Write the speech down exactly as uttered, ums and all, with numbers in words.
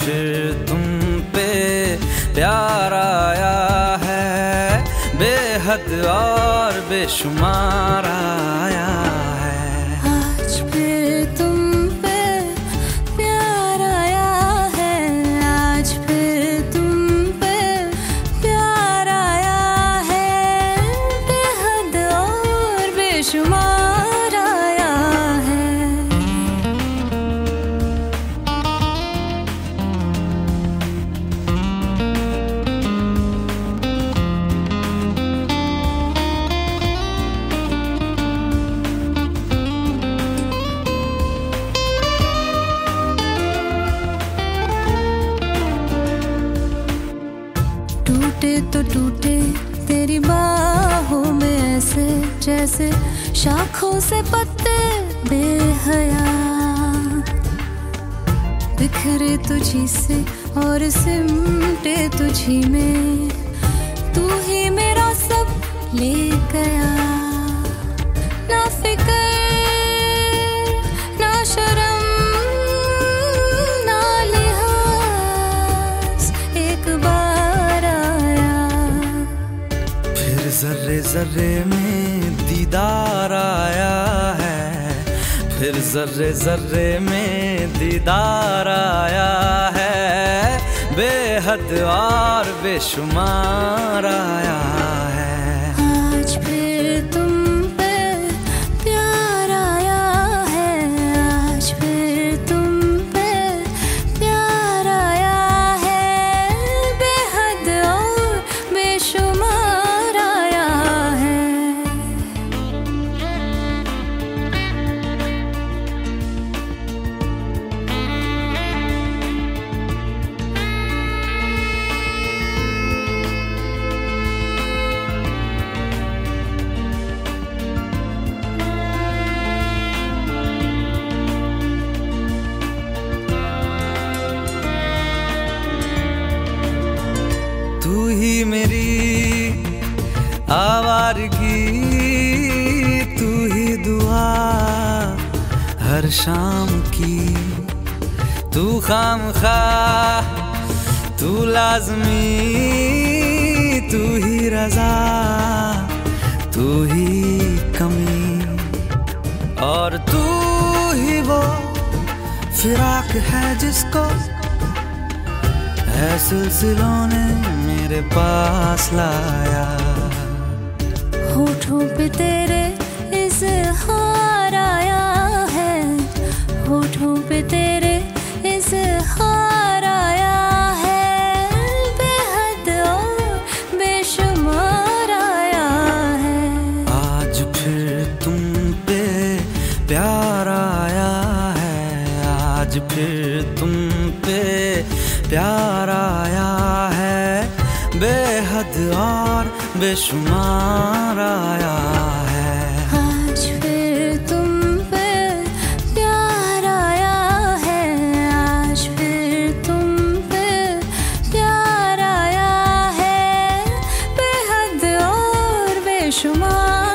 फिर तुम पे प्यार आया है, बेहद और बेशुमार आया है। आज फिर तुम पे प्यार आया है, आज फिर तुम पे प्यार आया है, बेहद और बेशुमार आया है। टूटे तो टूटे तेरी बाहों में ऐसे जैसे शाखों से पत्ते बेहया, बिखरे तुझी से और सिमटे तुझी में, तू ही मेरा सब ले गया। ना फिक्र ना शर्म ना लिहाज, एक बार जर्रे जर्रे में दीदार आया है, फिर जर्रे जर्रे में दीदार आया है, बेहद और बेशुमार आया है। आज फिर तुम पे प्यार आया है, आज फिर तुम पे प्यार आया है, बेहद और बेशुमार। तू ही मेरी आवारगी, तू ही दुआ हर शाम की, तू खामखा तू लाज़मी, तू ही रज़ा तू ही कमी, और तू ही वो फिराक है जिसको है सिलसिलों ने मेरे पास लाया। होठों पे तेरे इज़हार आया है, होठों पे तेरे इज़हार आया है, बेहद और बेशुमार आया है। आज फिर तुम पे प्यार आया है, आज फिर तुम पे प्यार आया है, बेहद और बेशुमार आया है। आज फिर तुम पे प्यार आया है, आज फिर तुम पे प्यार आया है, बेहद और बेशुमार।